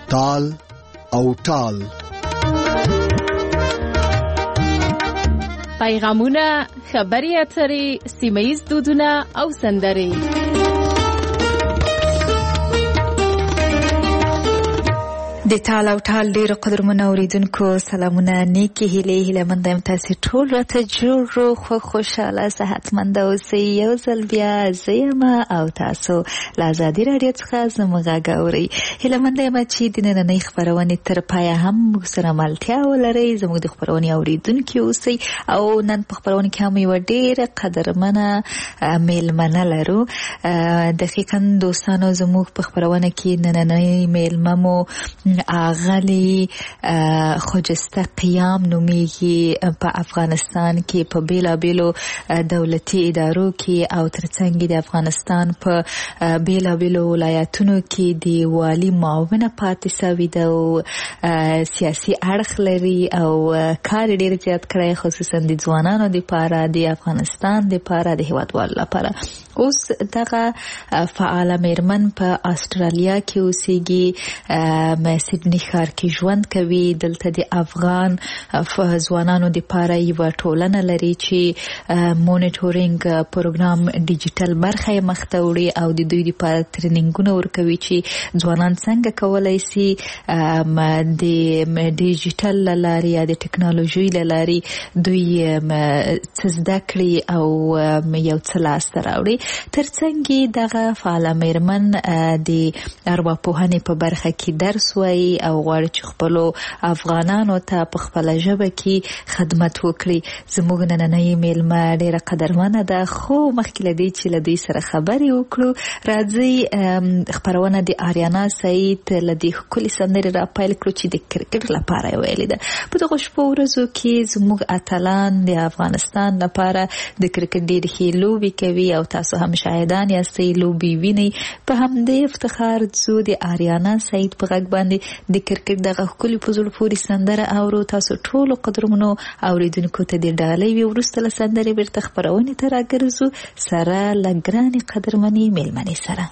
تال او ټال. پیغامونه، خبري اترې، سیمه‌ییز دودونه او سندرې. د ټال او ټال ډیرو قدرمنو اوریدونکو سلامونه، نیکی هیله مند یم تاسو ټول راته جوړ خو خوشاله صحتمند اوسئ. یو ځل بیا زیم او تاسو له ازادي رادیو څخه زموږ غږ اورئ. هیله مند یم چې د نننۍ خپرونې تر پایه هم سره ملتیا ولرئ، زموږ د خپرونې اوریدونکي اوسئ. او نن په خپرونه کې هم یو ډیره قدرمنه میلمنه لرو. دقیقاً دوستانو زموږ په خپرونه کې نننۍ میلمه مو اغلی خجسته قیام نومیږي. په افغانستان کې په بیلابیلو دولتي ادارو کې او ترڅنګ د افغانستان په بیلابیلو ولایتونو کې د والی معاونه پاتې شوې ده او سیاسي اړخ لري او کار ډیر زیات کړی، خصوصا د ځوانانو لپاره، د افغانستان لپاره، د هیوادوالو لپاره. اوس دغه فعاله میرمن په استرالیا کې اوسېږي، سیدنی ښار کې ژوند کوي. دلته د افغان ځوانانو لپاره یو ټولنه لري چې مونیټورینګ پروګرام ډیجیټل برخه یې مخته وړي او د دوی لپاره ټریننګونه ورکوي چې ځوانان څنګه کولای شي د ډیجیټل لارې یا د ټکنالوژي لارې دوی څه زده کړي او یو څه لاسته راوړي. ترڅنګ دغه فعاله میرمن د ارواپوهنې په برخه کې درس وایي او غواړي چې خپلو افغانانو ته په خپله ژبه کې خدمت وکړي. زموږ نننۍ میلمه ډیره قدرمنه ده، خو مخکې له دې چې له دوی سره خبرې وکړو، راځئ خپرونه د آریانا سعید له دې ښکلې سندرې را پیل کړو چې د کرکټ لپاره یې ویلې ده. په دغو شپو ورځو کې زموږ اتلان د افغانستان لپاره د کرکټ ډېرې ښې لوبې کوي او تاسو هم شاهدان یاستئ، لوبې وینئ. په همدې افتخار ځو د آریانا سعید په غږ باندې د کرکټ دغه ښکلې په زړه پورې سندره اورو. تاسو ټولو قدرمنو اوریدونکو ته د ډالۍ وي. وروسته له سندرې بیرته خپرونې ته راګرځو سره له ګرانې قدرمنې میلمنې سره.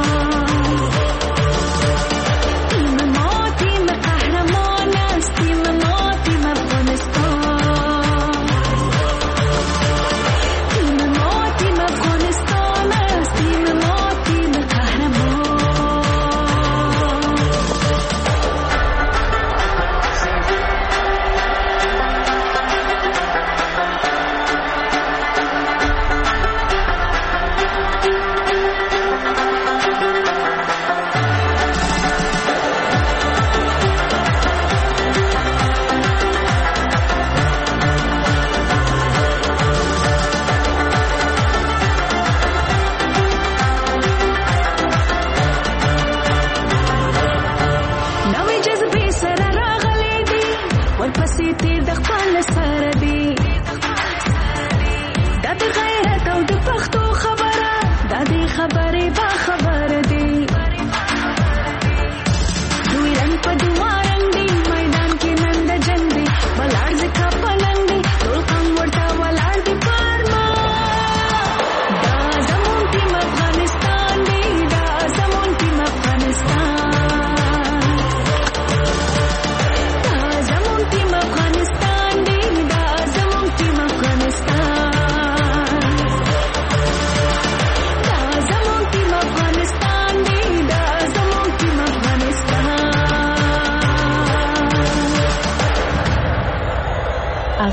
Team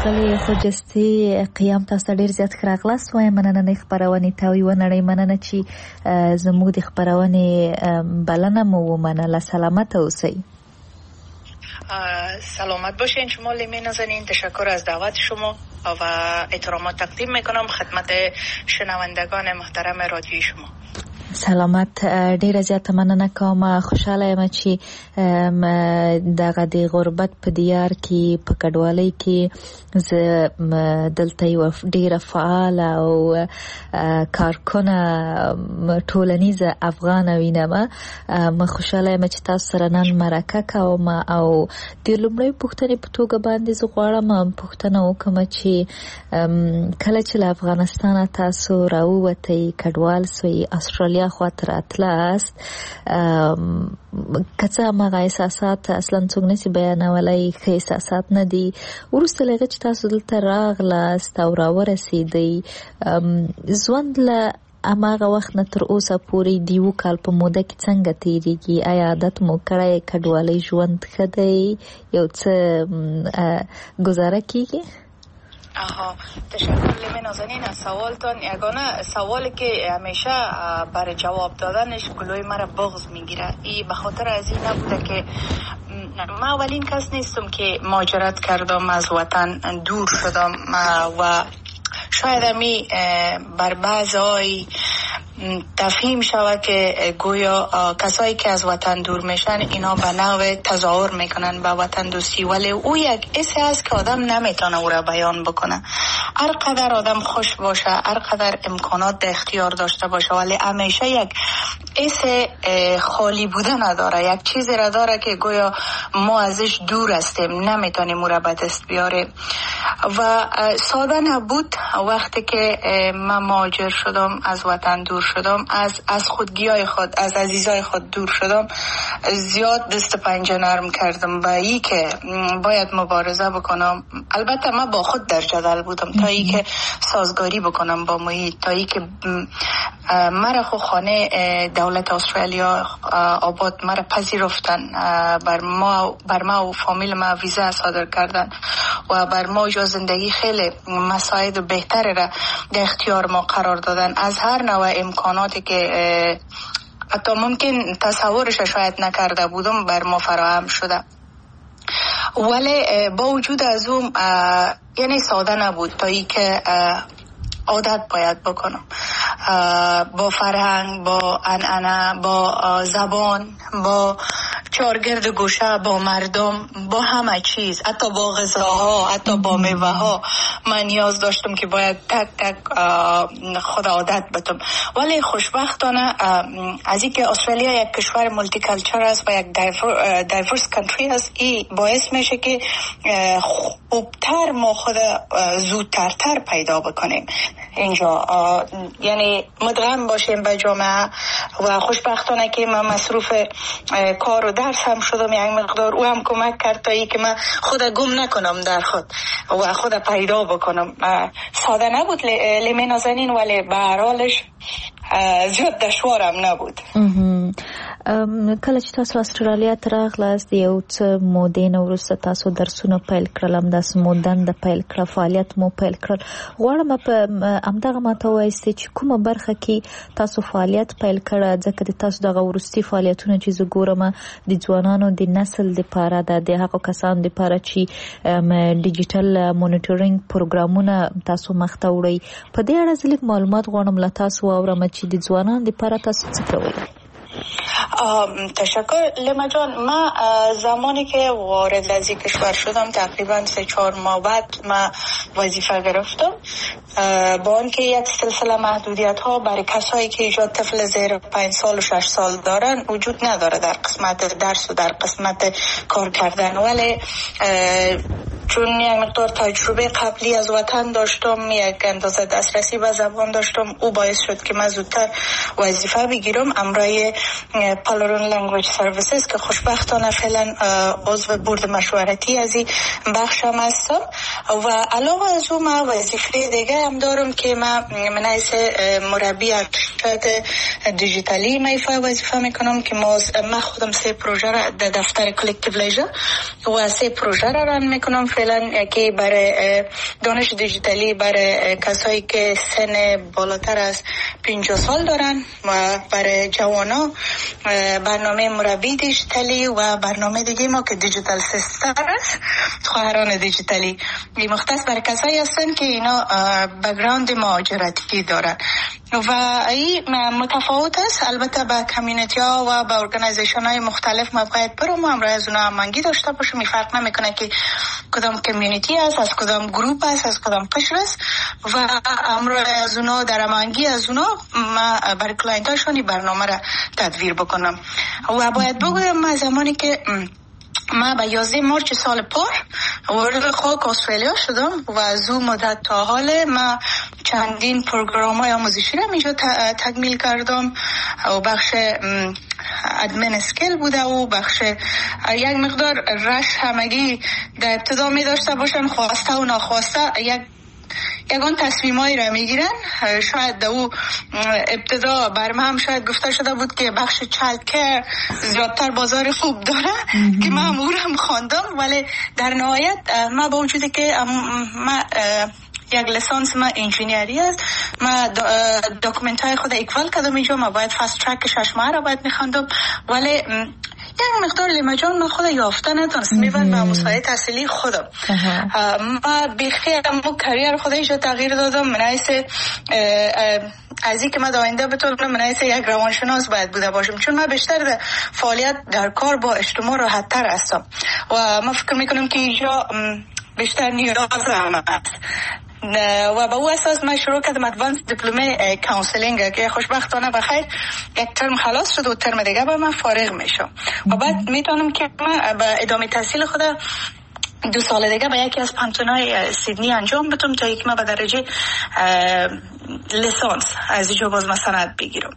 ښاغلي خوجستي قیام تاسو ډیر زیات راغلاست وایم مننه نه خبرونه تاوی و نړۍ مننه چې زموږ د خبرونه بلنه مو مننه سلامت اوسئ. سلامت باشین شما لیمه نازنین. تشکر از دعوت شما و احترامات تقدیم میکنم خدمت شنوندگان محترم رادیوی شما. سلامت. ډیره زیاته مننه کوم. خوشاله یم چې دغه د غربت په دیار کې په کډوالۍ کې زه دلته یو ډیره فعال او کارکونه ټولنیزه افغان وینم. ما خوشاله یم چې تاسو سره نن مرکه کوم او د لومړی پوښتنې په توګه باندې زه غواړم پوښتنه وکړم چې کله چې له افغانستانه تاسو راووتئ کډوال سوئ استرالیا خواته راتلاست که څه هماغه احساسات اصلا څوک نشي بیانولی ښه احساسات نه دي. وروسته له هغه چې تاسو دلته راغلاست او راورسېدئ ژوند له هماغه وخت نه تر اوسه پورې د یو کال په موده کې څنګه تېرېږي؟ آیا عادت مو کړی کډوالۍ ژوند ښه دی یو څه گذاره کېږي؟ تشکر لیمه نازنین از سوالتان. یگانه سوالی که همیشه برای جواب دادنش گلوی مرا بغض میگیره این به خاطر از این نبوده که من اولین کس نیستم که مهاجرت کردم از وطن دور شدم و شاید همی بر بعضی تفهیم شود که گویا کسایی که از وطن دور میشن اینا به نوع تظاهر میکنن به وطن دوستی، ولی او یک حسی است که آدم نمیتونه او را بیان بکنه. هر قدر آدم خوش باشه، هر قدر امکانات در اختیار داشته باشه، ولی همیشه یک حس خالی بودن نداره، یک چیزی را داره که گویا ما ازش دور هستیم، نمیتونیم او را به دست بیاریم. و ساده نبود وقتی که من مهاجر شدم، از وطن دور شدم، از خودگیای خود، از عزیزای خود دور شدم، زیاد دست پنجه نرم کردم با ای که باید مبارزه بکنم. البته من با خود در جدل بودم تا ای که سازگاری بکنم با محیط، تا ای که مرا خو خانه دولت استرالیا آباد مرا پذیرفتن، بر ما و فامیل ما ویزا صادر کردن و بر ما جا زندگی خیلی مساعد بهتر را در اختیار ما قرار دادن. از هر نوع امکاناتی که حتی ممکن تصورش شاید نکرده بودم بر ما فراهم شده، ولی با وجود از اون یعنی ساده نبود تا ای که عادت باید بکنم با فرهنگ، با عنعنه، با زبان، با چارگرد گوشه، با مردم، با همه چیز، حتی با غذاها، حتی با میوه ها من نیاز داشتم که باید تک تک خود عادت بدم. ولی خوشبختانه از اینکه استرالیا یک کشور مولتی کلچر است و یک دایورس کانتری است، این باعث میشه که خوبتر ما خود زودتر پیدا بکنیم اینجا، یعنی مدغم باشیم به جامعه. و خوشبختانه که من مصروف کار و درس هم شدم یک مقدار، او هم کمک کرد تا ای که من خود گم نکنم در خود و خود پیدا بکنم. ساده نبود لیمه نازنین، ولی به هر حالش زیاد دشوارم نبود. کله چې تاسو استرالیا ته راغلاست یو څه مودې نه وروسته تاسو درسونه پیل کړل، همداسې مو دنده پیل کړه، فعالیت مو پیل کړل. غواړم په همدغه ماته ووایاست چې کومه برخه کې تاسو فعالیت پیل کړه، ځکه د تاسو دغه وروستي فعالیتونه چې زه ګورم د ځوانانو د نسل دپاره ده، د هغو کسانو دپاره چې ډیجیټل مونیټورینګ پروګرامونه تاسو مخته وړئ. په دې اړه زه لږ معلومات غواړم له تاسو واورم چې د ځوانانو دپاره تاسو څه کوئ. تشکر لیما جان. من زمانی که وارد از این کشور شدم تقریبا 3-4 ماه بعد من وظیفه گرفتم، با آنکه یک سلسله محدودیت ها برای کسایی که ایجاد طفل زیر 5 سال و 6 سال دارن وجود نداره در قسمت درس و در قسمت کار کردن، ولی چون یک مقدار تجربه قبلی از وطن داشتم، یک اندازه دسترسی به زبان داشتم، او باعث شد که من زودتر وظیفه بگیرم امرای پالارون لنگویج سرویسز که خوشبختانه فعلا عضو بورد مشورتی از این بخشم هستم. و علاوه از اون من وظیفه دیگه هم دارم که من حیث مربی ارشد دیجیتالی میفای وظیفه میکنم که من خودم 3 پروژه را در دفتر کلکتیو لیژر و 3 پروژه را ران میکنم فعلا که برای دانش دیجیتالی برای کسایی که سن بالاتر از 50 سال دارن و برای جوانا برنامه مربی دیجیتالی و برنامه دیگه ما که دیجیتال سیستر است، خواهران دیجیتالی. این مختص برای کسایی هستن که اینا بک‌گراند مهاجرتی دارن و این متفاوت است. البته با کمیونیتی ها و با ارگانیزیشن های مختلف ما باید برام همراه از اونا هماهنگی داشته باشیم. فرق نمیکنه که کدام کمیونیتی است، از کدام گروپ است، از کدام قشر است و همراه از اونا در هماهنگی از اونا ما برای کلاینت هاشون برنامه را تدویر بکنم. و باید بگویم ما زمانی که ما به 11 مارچ سال پار وارد خاک استرالیا شدم و از اون مدت تا حال ما چندین پروگرام های آموزشی را اینجا تکمیل کردم و بخش ادمن اسکیل بوده و بخش یک مقدار رش همگی در ابتدا می داشته باشن، خواسته و ناخواسته یگان تصمیمایی را میگیرن. شاید او ابتدا برم هم شاید گفته شده بود که بخش چایلد کیر زیادتر بازار خوب داره که من هم او را هم خواندم، ولی در نهایت ما با وجودی که ما یک لیسانس ما انجینیری است، ما داکومنت های خود اکوال کردم اینجا، ما باید فاست ترک 6 ماه را باید میخواندم، ولی یک مقدار لیمجان من خود یافته نتونستم میبند به مسابقه تحصیلی خودم. ما بیخی امو کریر خود اینجا تغییر دادم. من حیث از این که من آینده بتونم من حیث یک روانشناس باید بوده باشم، چون من بیشتر در فعالیت در کار با اجتماع راحت تر هستم و من فکر میکنم که اینجا بیشتر نیاز هم هست و با او اساس من شروع کردم ادوانس دیپلمه کانسلینگ که خوشبختانه بخیر یک ترم خلاص شد و ترم دیگه با من فارغ میشم و بعد میتونم که من به ادامه تحصیل خود 2 سال دیگه به یکی از پانتونای سیدنی انجام بدم تا یک ما به درجه لیسانس از اینجا باز مثلا بگیرم.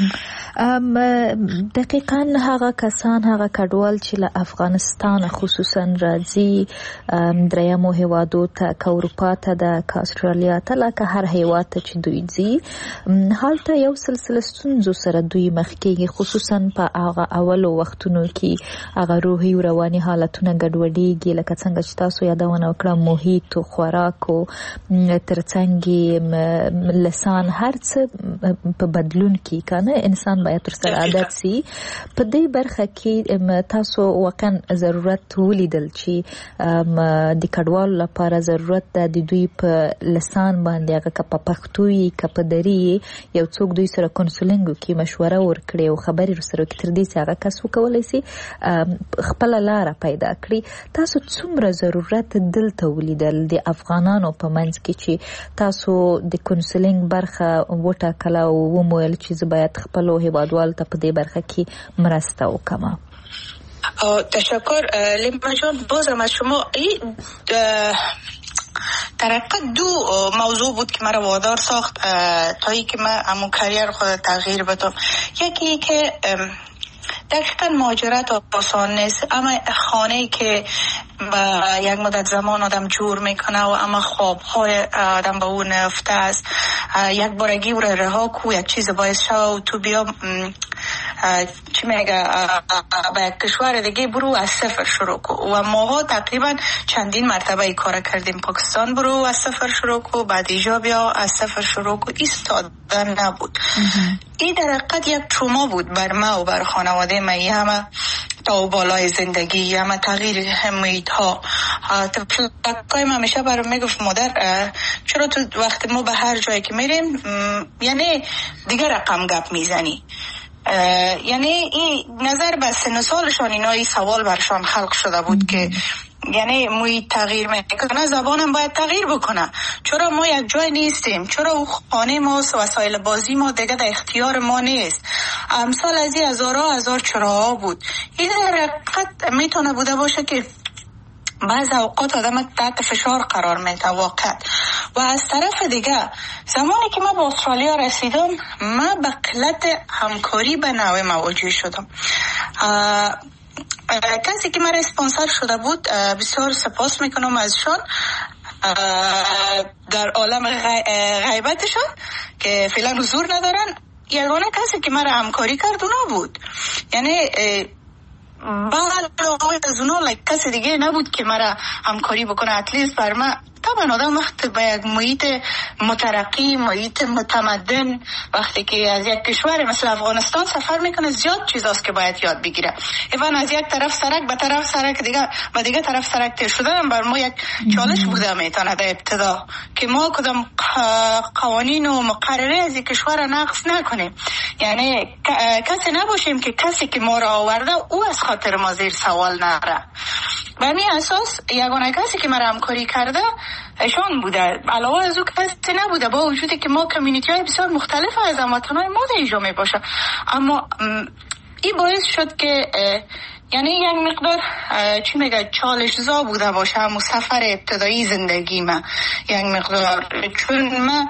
دقیقاً هغه کسان هغه کډوال چې له افغانستان خصوصا راځي دریمو هیوادو ته که اروپا ته ده که استرالیا ته لکه هر هیواد ته چې دوی ځي هلته یو سلسله ستونزو سره دوی مخ کېږي، خصوصا په هغه اولو وختونو کې هغه روحي او رواني حالتونه ګډوډېږي لکه څنګه چې تاسو یادونه وکړه محیط او خوراک او ترڅنګ لسان هر څه په بدلون کې کنه انسان باید تر سره عادت سي. په دې برخه کې تاسو واقعا ضرورت ولیدل چې د کډوالو لپاره ضرورت ده د دوی په لسان باندې هغه که په پښتو وي که په دري یو څوک دوی سره کونسلینګ وکړي، مشوره ورکړي او خبرې ورسره وکړي تر دې چې هغه کس وکولی سي خپله لاره پیدا کړي. تاسو څومره ضرورت دلته ولیدل د افغانانو په منځ کې چې تاسو د کونسلینګ برخه وټاکله او ومویل چې زه باید خپلو هیوادوالو ته په دې برخه کې مرسته وکړم؟ تشکر لیما جان. بازم از شما این در حقیقت 2 موضوع بود که مرا وادار ساخت تا ای که من امون کریر خود تغییر بدم. یکی که دقیقا مهاجرت آسان نیست، اما خانه‌ای که با یک مدت زمان آدم جور میکنه و اما خوابهای آدم به اون نفته است، یک بارگی او را رها کو یک چیز باعث شو و تو بیا چی میگه با یک کشور دیگه برو از صفر شروع کو. و ماها تقریبا چندین مرتبه ای کار کردیم. پاکستان برو از صفر شروع کو، بعد ایجا بیا از صفر شروع کو. ایستادن نبود. این در حقیقت یک تروما بود بر ما و بر خانواده ما. همه تا بالای زندگی، همه تغییر محیط ها. تفلکای من همیشه برام میگفت مادر چرا تو وقت ما به هر جایی که میریم یعنی دیگه رقم گپ میزنی، یعنی این نظر به سن سالشان اینا این سوال برشان خلق شده بود که یعنی محیط تغییر میکنه، زبانم باید تغییر بکنه، چرا ما یک جای نیستیم، چرا او خانه ما وسایل بازی ما دیگه در اختیار ما نیست. امثال از این هزار چراها بود. این در حقیقت میتونه بوده باشه که بعض اوقات آدم تحت فشار قرار میده واقعا. و از طرف دیگه زمانی که ما به استرالیا رسیدم من به قلت همکاری به نوع مواجه شدم. کسی که من اسپانسر شده بود بسیار سپاس میکنم ازشان در عالم غیبتشان که فعلا حضور ندارن. یگانه کسی که من همکاری کرد اونا بود. یعنی بعد از اونا کسی دیگه نبود که مرا همکاری بکنه. اتلیست بر من طبعا آدم وقت به یک محیط مترقی، محیط متمدن، وقتی که از یک کشور مثل افغانستان سفر میکنه زیاد چیزاست که باید یاد بگیره. ایوان از یک طرف سرک به طرف سرک دیگه و دیگه طرف سرک تیر شدن بر ما یک چالش بوده میتونه در ابتدا که ما کدام قوانین و مقرره از یک کشور نقض نکنیم. یعنی کسی نباشیم که کسی که ما را آورده او از خاطر ما زیر سوال نره. به همین اساس یگانه کسی که مرا همکاری کرده ایشان بوده. علاوه از او کسی نبوده، با وجودی که ما کمیونیتی های بسیار مختلف از هموطنان ما در اینجا می باشه. اما این باعث شد که یعنی یک مقدار چی میگه چالش زا بوده باشه همون سفر ابتدایی زندگی من یک مقدار، چون من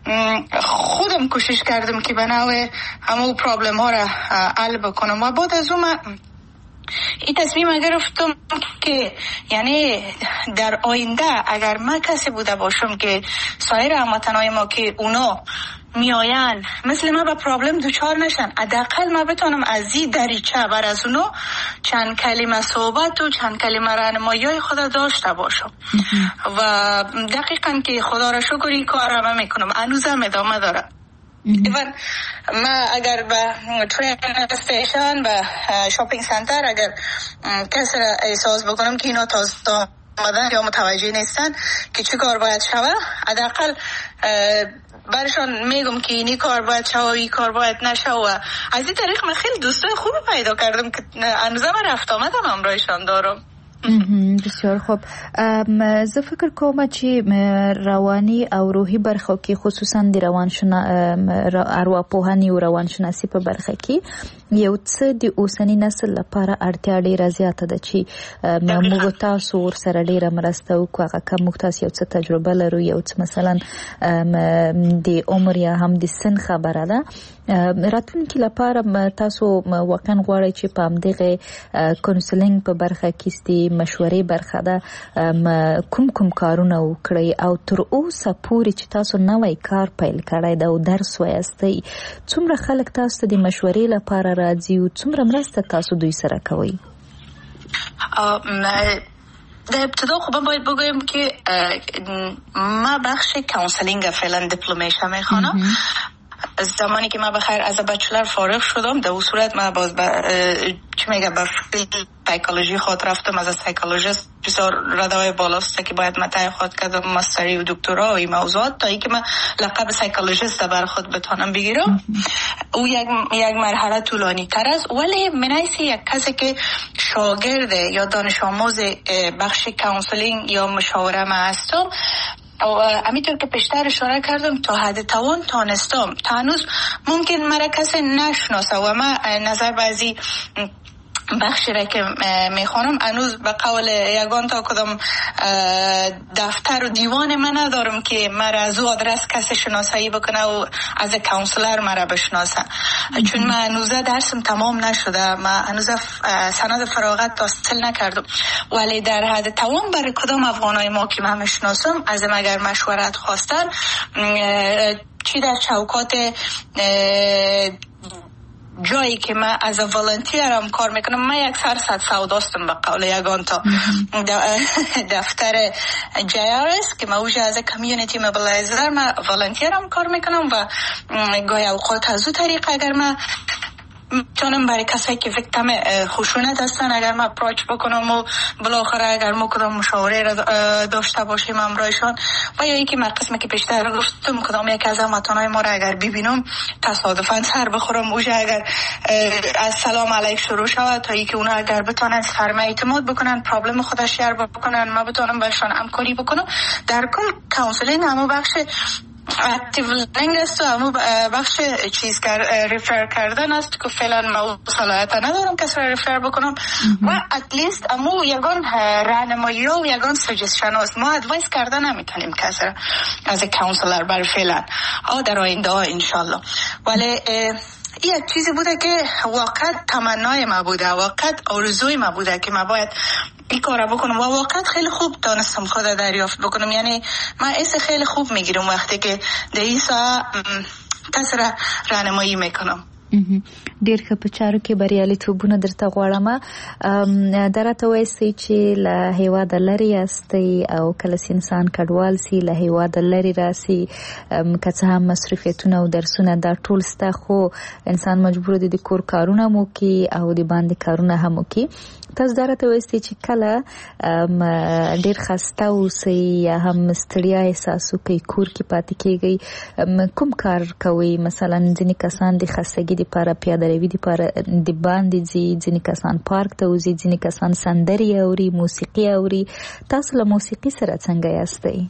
خودم کوشش کردم که به نوع همون پرابلم ها را حل بکنم و بعد از اون من این تصمیم گرفتم که یعنی در آینده اگر من کسی بوده باشم که سایر هموطنای ما که اونا میاین مثل ما به پرابلم دوچار نشن، حداقل ما بتونم از این دریچه بر از اونا چند کلمه صحبت و چند کلمه راهنمایی خود داشته باشم. و دقیقاً که خدا را شکر این کار را میکنم، هنوزم ادامه داره. ایوان ما اگر به ترین استیشن و شاپینگ سنتر اگر کسی را احساس بکنم که اینا تازه آمدن یا متوجه نیستن که چه کار باید شوه، حداقل برشان میگم که اینی کار باید شوه و این کار باید نشوه. و از این طریق من خیلی دوستای خوبی پیدا کردم که هنوزم رفت آمدم همراهشان دارم. بسیار خوب. زه فکر کوم چې رواني او روحي برخه کې خصوصا د ارواپوهنې او روانشناسي په برخه کې یو څه د اوسنی نسل لپاره اړتیا ډیره زیاته ده چې موږ تاسو ورسره ډیره مرسته وکړو. هغه که موږ تاسو یو څه تجربه لرو، یو څه مثلا د عمر یا هم د سن خبره ده، راتلونکي لپاره تاسو واقعا غواړئ چې په همدغه کونسلینګ په برخه کې ستې مشورې برخه ده کوم کارونه وکړئ او تر اوسه پورې چې تاسو نوی کار پیل کړی ده او درس وایستی، څومره خلک تاسو ته د مشورې لپاره راځي او څومره مرسته تاسو دوی سره کوئ؟ در ابتدا خب باید بگویم که ما بخش کانسلینگ فعلا دیپلمش میخوانم. زمانی که من بخیر از بچلر فارغ شدم در اون صورت من باز چی میگه به سایکولوژی خود رفتم. از سایکولوژیست بسیار ردای بالاست که باید من تحقیقات کردم ماستری و دکترا و این موضوعات تا اینکه من لقب سایکولوژیست بر خود بتونم بگیرم. او یک مرحله طولانی تر است، ولی من حیث یک کسی که شاگرد یا دانش آموز بخش کانسلینگ یا مشاوره من هستم همینطور که پیشتر اشاره کردم تا حد توان تانستم. تا هنوز ممکن مرا کسی نشناسه و من نظر بعضی بخشی را که میخوانم هنوز به قول یگان تا کدام دفتر و دیوان من ندارم که مرا از او آدرس کسی شناسایی بکنه و از کانسلر مرا بشناسه، چون من هنوز درسم تمام نشده، من هنوز سند فراغت حاصل نکردم. ولی در حد توان برای کدام افغانای ما که من میشناسم از اگر مشورت خواستن چی در چوکات جایی که من از والنتیرم کار میکنم، من یک سرصد سوداستم به قول یگان تا دفتر JRS که من اوجه از کمیونیتی موبیلایزر من والنتیرم کار میکنم و گاهی اوقات از او طریق اگر من میتونم برای کسایی که ویکتیم خشونت هستن اگر من اپروچ بکنم و بالاخره اگر ما کدام مشاوره را داشته باشیم همراهشان، و یا اینکه من قسمی که پیشتر گفتم کدام یک از هموطنای ما را اگر ببینم تصادفاً سر بخورم اوجه اگر از سلام علیک شروع شود تا اینکه اونا اگر بتونن فرمای اعتماد بکنن پرابلم خودش شیر بکنن ما بتونم برشان همکاری بکنم. در کل کانسلینگ همون بخش اکتیو لرنینگ است و همون بخش چیز ریفر کردن است که فعلا ما صلاحیت ندارم کسی را ریفر بکنم و اتلیست همون یگان راهنمایی و یگان سجستشن است. ما ادوایس کردن نمیتونیم کسی را از کانسلر بر فعلا در آینده انشالله. ولی این یک چیزی بوده که واقعا تمنای ما بوده، واقعا آرزوی ما بوده که ما باید این کار بکنم و واقعا خیلی خوب دانستم خود دریافت بکنم. یعنی من ایسه خیلی خوب میگیرم وقتی که در این ساعت کسی را راهنمایی میکنم. ډیر ښه په چارو کې بریالیتوبونه درته غواړم. درته وایي چې له هیواده لرې یاستئ او کله چې انسان کډوال سي له هیواده لرې راسي که څه هم مصروفیتونه او درسونه دا ټول سته خو انسان مجبور دی د کور کارونه مو کوي او د باندې کارونه هم کوي. تاسو درته وایي چې کله ډیر خسته اوسئ یا هم ستړیا احساس کوي کور کې پاتې کیږئ کوم کار کوي؟ مثلا ځینې کسان د خستګي لپاره پیاده روي لپاره د باندې ځي، ځینې کسان پارک ته وځي، ځینې کسان سندرې اوري، موسیقي اوري. تاسو له موسیقي سره څنګه یاستئ؟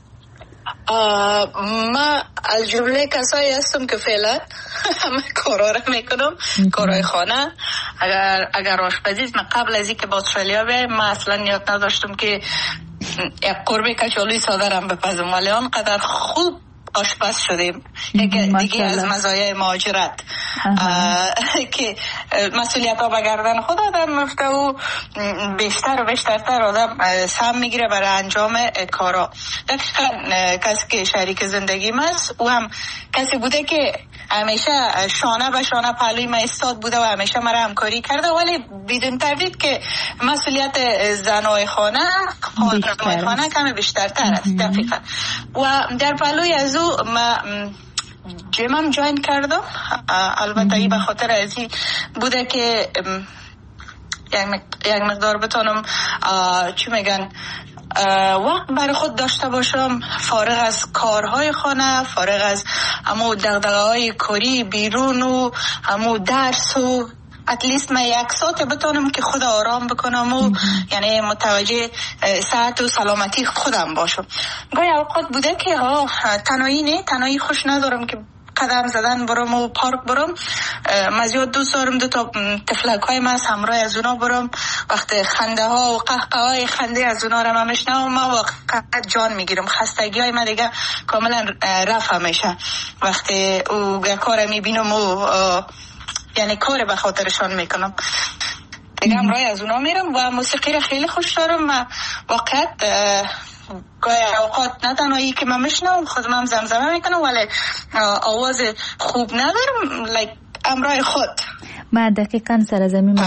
ما از جمله کسایی هستم که فعلا همه کارا را میکنم، کارهای خانه. اگر آشپزی من قبل از اینکه با استرالیا بیایم من اصلا نیت نداشتم که یک قرمه کچالوی ساده را بپزم، ولی آنقدر خوب آشپز شدیم. یک دیگه از مزایای مهاجرت که مسئولیت ها به گردن خود آدم میفته و بیشتر و بیشترتر آدم سهم میگیره برای انجام کارا. دقیقا کسی که شریک زندگیم است او هم کسی بوده که همیشه شانه به شانه پهلوی من ایستاد بوده و همیشه مرا همکاری کرده، ولی بدون تردید که مسئولیت زنای خانه کمی بیشترتر است. دقیقا و در پهلوی از او ما جیمم جوین کردم. البته ای به خاطر از این بوده که یک مقدار بتونم چی میگن وقت برای خود داشته باشم، فارغ از کارهای خانه، فارغ از همو دغدغه‌های کاری بیرون و همو درس و اتلیست من یک ساعت بتونم که خود آرام بکنم و یعنی متوجه صحت و سلامتی خودم باشم. گاهی اوقات بوده که تنهایی خوش ندارم که قدم زدن برم و پارک برم. من زیاد دوست دارم دو تا تفلک های من همراه از اونا برم. وقت خنده ها و قهقه های خنده از اونا رو من میشنوم، من واقعا جان میگیرم. خستگی های من دیگه کاملا رفع میشه وقتی او کار میبینم و یعنی کار به خاطرشان میکنم. دیگه همراه از اونا میرم و موسیقی رو خیلی خوش دارم. من واقعا گاهی اوقات نه تنهایی که من میشنم خودم هم زمزمه میکنم، ولی آواز خوب ندارم همراه خود. من دقیقاً سر از این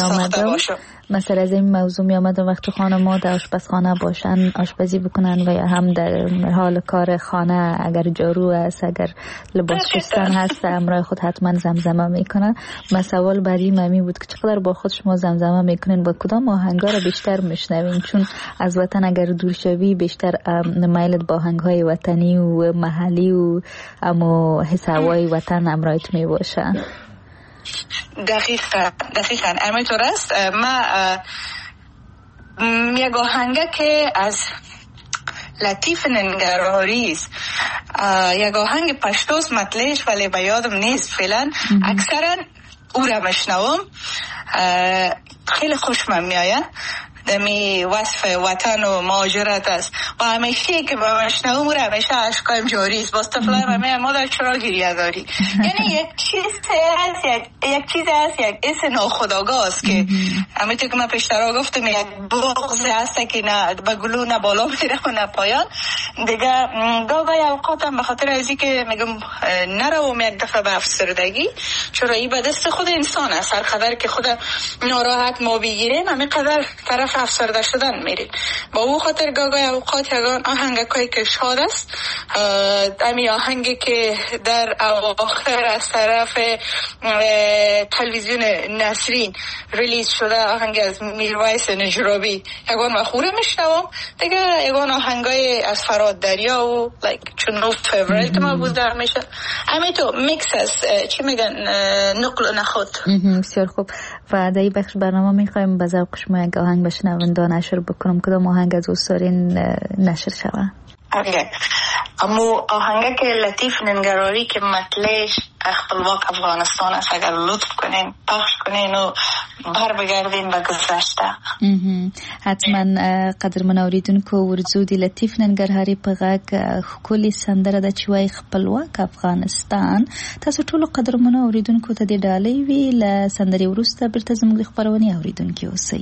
موضوع می آمدم وقتی خانم‌ها در آشپزخانه باشن، آشپزی بکنن و یا هم در حال کار خانه، اگر جارو است، اگر لباس شستن هست، همراه خود حتما زمزمه میکنن. من سوال بعدی می بود که چقدر با خود شما زمزمه میکنین، با کدام آهنگا رو بیشتر میشنوین؟ چون از وطن اگر دور شوی بیشتر میلت با آهنگ‌های وطنی و محلی و اما حس هوای وطن همراهت می باشه. دقیقا همینطور است. ما یک آهنگه که از لطیف ننگرهاری است، یک آهنگ پشتوست مطلعش ولی به یادم نیست فعلا. اکثرا او را مشنوم، خیلی خوشم میآید. دمی وصف وطن و مهاجرت است و همیشه که با مشنوم رو همیشه اشکایم جاری است. باز طفلای همه مادر چرا گریه داری؟ یعنی یک چیز هست، یک حس ناخودآگاه است که همینطور که من پیشتر گفتم یک بغض هست که نه به گلو نه بالا میره و نه پایان. دیگه گاهی اوقاتم به خاطر ازی که میگم نروم یک دفعه به افسردگی، چرا این به دست خود انسان است. هر قدر که خود ناراحت ما بگیریم همین قدر طرف افسرده شدن میریم. با او خاطر گاهی اوقات یگان آهنگایی که شاد است، امی آهنگی که در اواخر از طرف تلویزیون نسرین ریلیز شده، آهنگ از میرویس نجرابی، یگان و خوره میشنوم. دیگه یگان آهنگای از فراد دریا و چون فیوریت ما بوده همیشه. همین تو میکس است، چی میگن، نقل و نخود. بسیار خوب. و در این بخش برنامه میخوایم به ذوق شما یک آهنگ بشنونده نشر بکنم. کدام آهنگ از دوستارین نشر شود؟ اما آهنگه که لطیف ننگراری که مطلعش خپلواک افغانستان است، اگر لطف کنین پخش کنین و بر بگردین به گذشته. حتما قدرمن اوریدونکو ورزو دی لطیف ننګرهاري په غږ ښکلې سندره ده چې وایي خپلواک افغانستان. تاسو ټولو قدرمن اوریدونکو ته د ډالۍ وی له سندرې وروسته بیرته زموږ د خپرونې اوریدونکي اوسئ.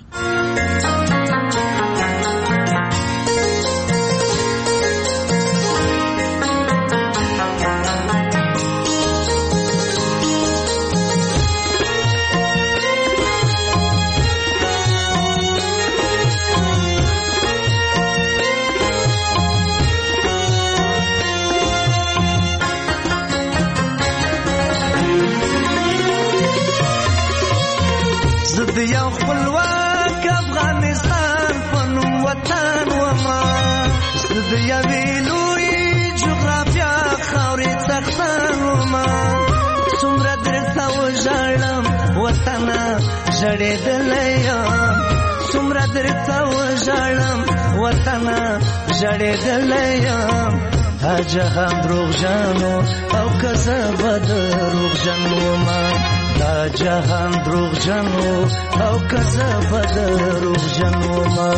یوې لوی جغرافیا خاورې څښتنومه څومره درته وژاړم وطنه ژړېدلی یم څومره درته وژاړم وطنه ژړېدلی یم دا جهان دروغجنو او که زه به دروغجن ومه دا جهان دروغجنو او که زه به دروغجن ومه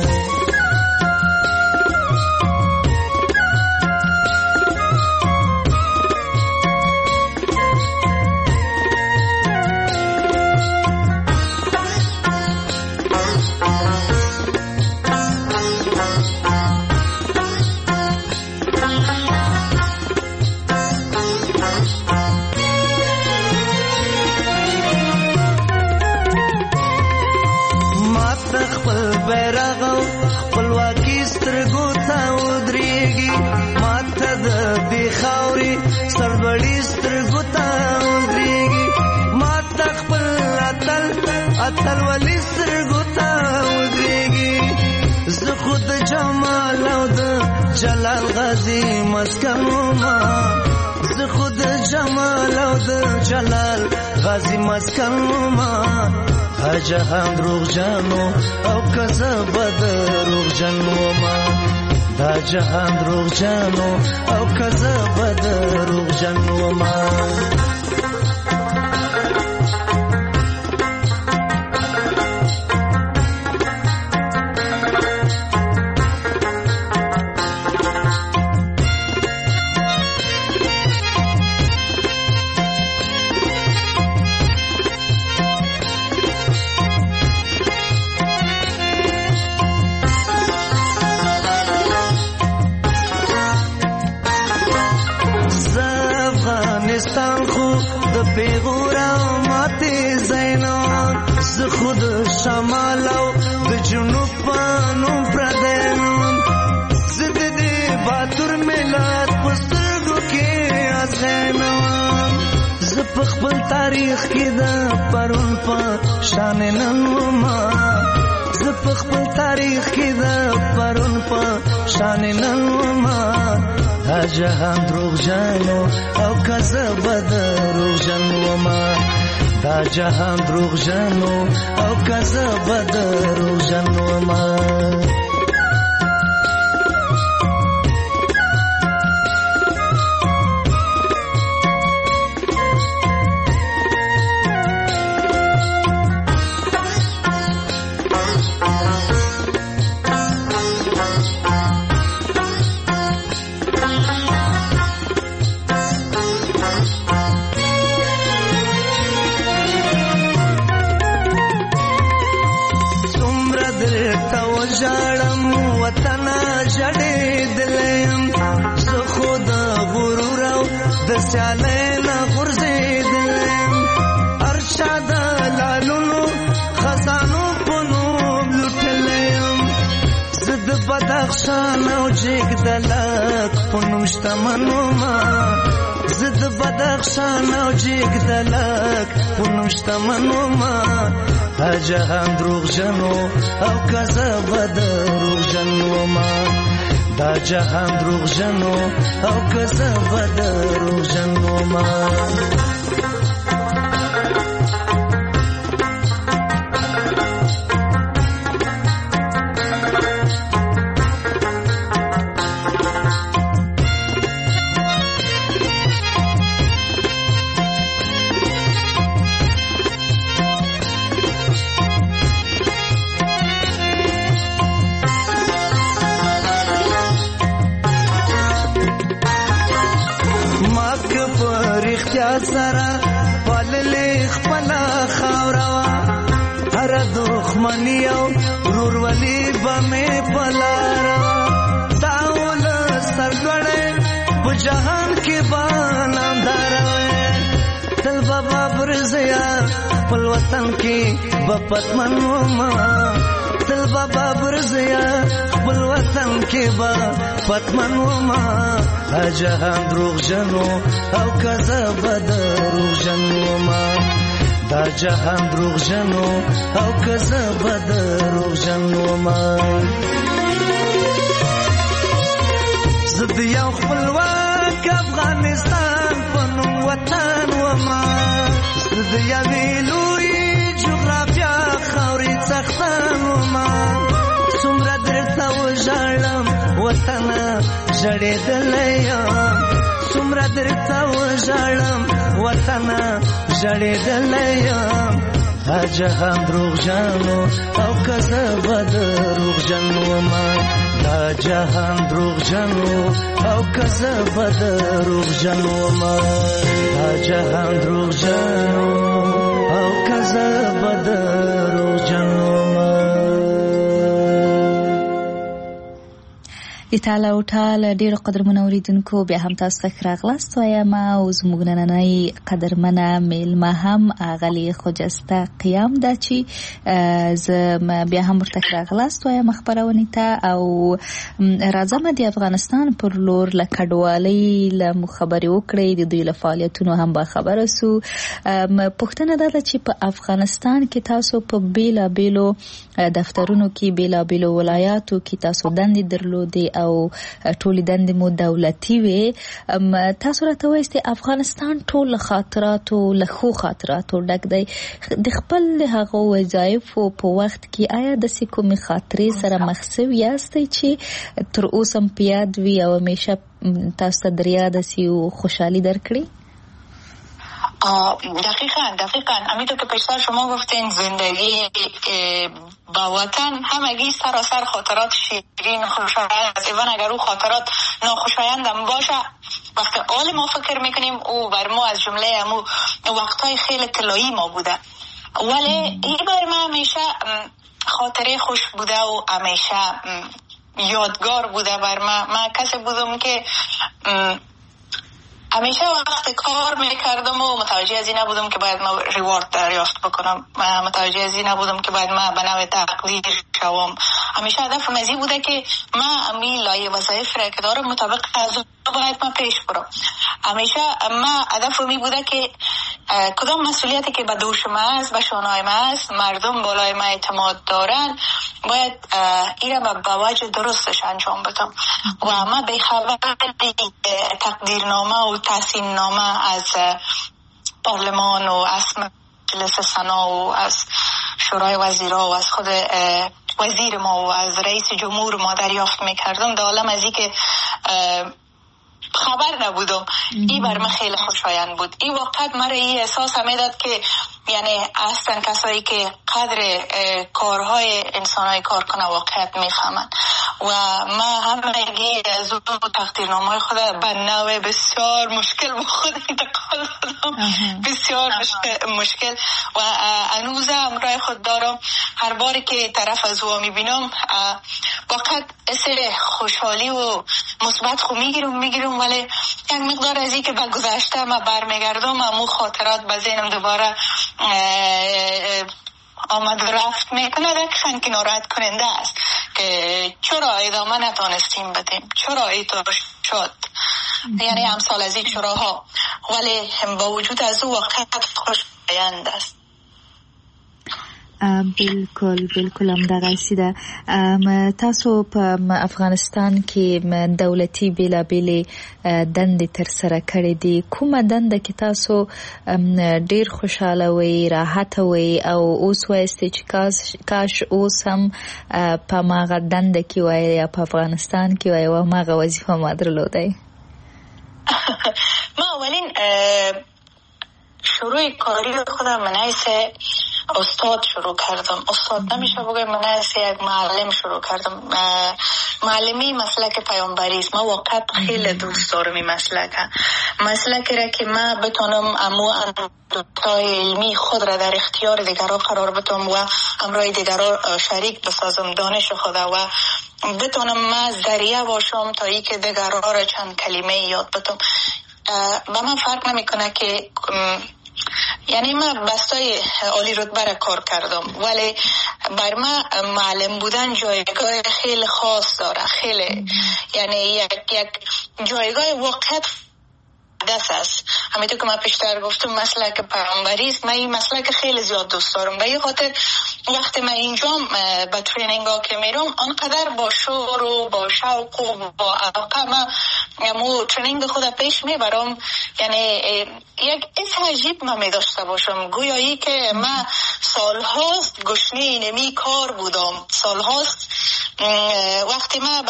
اتل ولی سترګو ته ودرېږي زه خو د جمال او د جلال غازي مسکن ومه زه خو د جمال او د جلال غازي مسکن ومه دا جهان دروغجنو او که زه به دروغجن ومه دا جهان دروغجنو او که زه به دروغجن ومه شمال او د جنوب پانو پردینم زد دی باتور ملت پسترگو کی ازغینم زد خپل تاریخ کی دا پرون پا شان ننوما زد خپل تاریخ کی دا پرون پا شان ننوما دا جهان دروغجنو او کزه بدروغجن وما دا جهان دروغجنو او کزه بدروغجن وما سیالینا غرزیدلیم ارشاد لالونو خزانو پنوم لوٹلیم زد بدخشان او جیگ دلک پنوم شتمنو ما زد بدخشان او جیگ دلک پنوم شتمنو ما دا جهان دروغجنو او کزه بدروغجنو ما دا جهان دروغجنو او کزه بدروغجنو ما سرا پاللی خپلا خاوروا هر دخمنی او رورولی بمی پلاروا داول سرگوڑے پو جہان کی بانام داروے تل بابا برزیا پل وطن کی بپت منوما تل بابا برزیا پل وطن کی بپت منوما جهان دروغجنو او کزه بدروغجنو ما دا جهان دروغجنو او کزه بدروغجنو ما زد یو خپلواک افغانستان پنوم وطن وما زد یوی لوی جغرافیا خاوری څښتن وما څومره درته وژاړم وطنه ژړېدلی یم څومره درته وژاړم وطنه ژړېدلی یم دا جهان دروغجنو او که زه به دروغجن ومه دا جهان دروغجنو او که زه به دروغجن ومه دا جهان دروغجنو او که زه به دروغجن ومه. د تعالی او تعالی ډیر قدرمنو اوریدونکو بیا هم تاسو ته راغلاست وایم او زموږ نننۍ قدرمنه میلمه هم اغلی خجسته قیام ده چې زه بیا هم ورته راغلاست وایم خبرونه ته او راځم د افغانستان پر لور له کډوالۍ له خبرې وکړې د دوی له فعالیتونو هم به خبره سو. پوښتنه ده چې په افغانستان کې تاسو په بیلابیلو دفترونو کې بیلابیلو ولایاتو کې تاسو دندې درلودې او ټولې دندې مو دولتي وي. تاسو راته وایئ چې افغانستان ټول خاطراتو له ښو خاطراتو ډک دی. د خپل هغه وظایفو په وخت کې آیا داسې کومې خاطرې سره مخ سوي یاستئ چې تر اوسه هم په یاد وي او همیشه تاسو ته در یاده سي او خوشحالي درکړي؟ دقیقاً همینطور که پیشتر شما گفتین زندگی با وطن همگی سراسر خاطرات شیرین خوشایند است. ایوان اگر او خاطرات ناخوشایند هم باشه وقت حال ما فکر میکنیم او بر ما از جمله همو وقتهای خیلی طلایی ما بوده، ولی این بر ما همیشه خاطره خوش بوده و همیشه یادگار بوده بر ما کسی بودم که همیشه وقت کار میکردم و متوجه از این نبودم که باید ما ریوارد دریافت بکنم، متوجه از این نبودم که باید ما به نوع تقدیر شوم. همیشه هدفم از این بوده که ما امی لایه وظایف را که دارم مطابق از باید ما پیش برم. همیشه ما هدفم این بوده که کدام مسئولیتی که به دوش ما است، به شانه‌ی ما است، مردم بالای ما اعتماد دارن، باید این را به وجه درستش انجام بدم و ما به خبر تقدیرنامه و تحسین نامه از پارلمان و از مجلس سنا و از شورای وزیرا و از خود وزیر ما و از رئیس جمهور ما دریافت میکردم. در عالم از این که خبر نبودم، این بر من خیلی خوشایند بود. این وقت مرا این احساس میداد که یعنی اصلا کسایی که قدر کارهای انسانهای کار کنه واقعیت میفهمن و ما همگی از اون تقدیرنامه خود به نوع بسیار مشکل به خود انتقال دادم، بسیار مشکل و هنوز همراه خود دارم. هر باری که طرف از او میبینم واقعا اصل خوشحالی و مثبت خو میگیرم ولی یک مقدار از این که به گذشته ما برمیگردم امو خاطرات به ذهنم دوباره آمد رفت میکنه. دقیقاً که ناراحت کننده است که چرا ادامه نتانستیم بدیم، چرا اینطور شد، یعنی امثال از این چراها، ولی با وجود از او واقعیت خوشایند است. بالکل همدغسې ده. تاسو په افغانستان کې دولتي بیلابیلې دندې ترسره کړې دي. کومه دنده کې تاسو ډیر خوشحاله وئ، راحته وئ او اوس وایستئ چې کاش اوس هم په هماغه دنده کې وای یا په افغانستان کې وای او هماغه وظیفه ما درلودی؟ ما اولین شروع کاری خودم من حیث استاد شروع کردم. استاد نمیشه بگم، من از یک معلم شروع کردم. معلمی مسلک پیامبری است. ما واقعا خیلی دوست دارم این مسلکی را که ما بتونم امو اندوکتای علمی خود را در اختیار دیگران قرار بدم و امرای دیگران شریک بسازم دانش خود و بتونم ما ذریعه باشم تا ای که دیگران را چند کلمه یاد بدم. با من فرق نمیکنه که یعنی من بستای عالی رتبه را کار کردم ولی بر من معلم بودن جایگاه خیلی خاص داره، خیلی یعنی یک جایگاه واقعیت دست است. همینطور که من پیشتر گفتم مسلک پیامبری است، من این مسلک خیلی زیاد دوست دارم. به این خاطر وقتی من اینجا به ترینینگ ها که میرم آنقدر با شور و با شوق و با علاقه من ترینینگ خود پیش میبرم. یعنی یک حس عجیب من میداشته باشم، گویایی که من سالهاست گشنه اینمی کار بودم. سالهاست وقتی من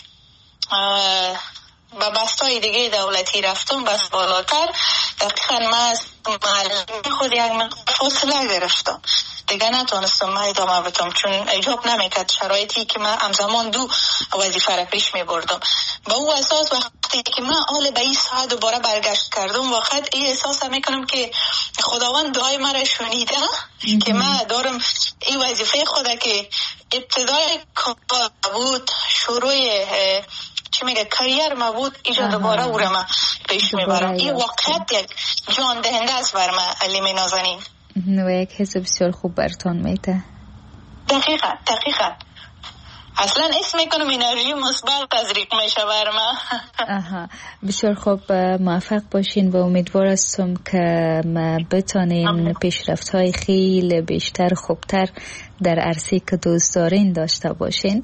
به بستای دیگه دولتی رفتم بس بالاتر، دقیقا من از معلم خود یک فاصله گرفتم دیگه، نتونستم من ادامه بدم چون ایجاب نمیکرد شرایطی که من همزمان دو وظیفه را پیش می بردم. با او اساس وقتی که من حال به این ساعت دوباره برگشت کردم وقت این احساس میکنم که خداوند دعای من را شنیده که من دارم این وظیفه خود که ابتدای کار بود، شروع چی میگه کریر ما بود، اینجا دوباره او را من پیش میبرم. این واقعیت یک جان دهنده است بر من علیمه نازنین و یک حس بسیار خوب برتان میده. دقیقا اصلا اسم میکنم انرژی مثبت تزریق میشه بر من. بسیار خوب، موفق باشین و امیدوار هستم که بتانین پیشرفت های خیلی بیشتر خوبتر در عرصه که دوست دارین داشته باشین.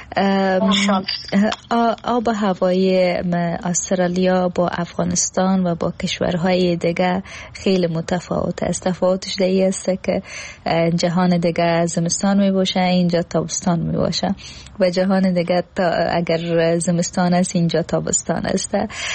آب و هوای استرالیا با افغانستان و با کشورهای دیگه خیلی متفاوت است. تفاوتش دیگه است که جهان دیگه زمستان می باشه، اینجا تابستان می باشه و جهان دیگه اگر زمستان است اینجا تابستان است.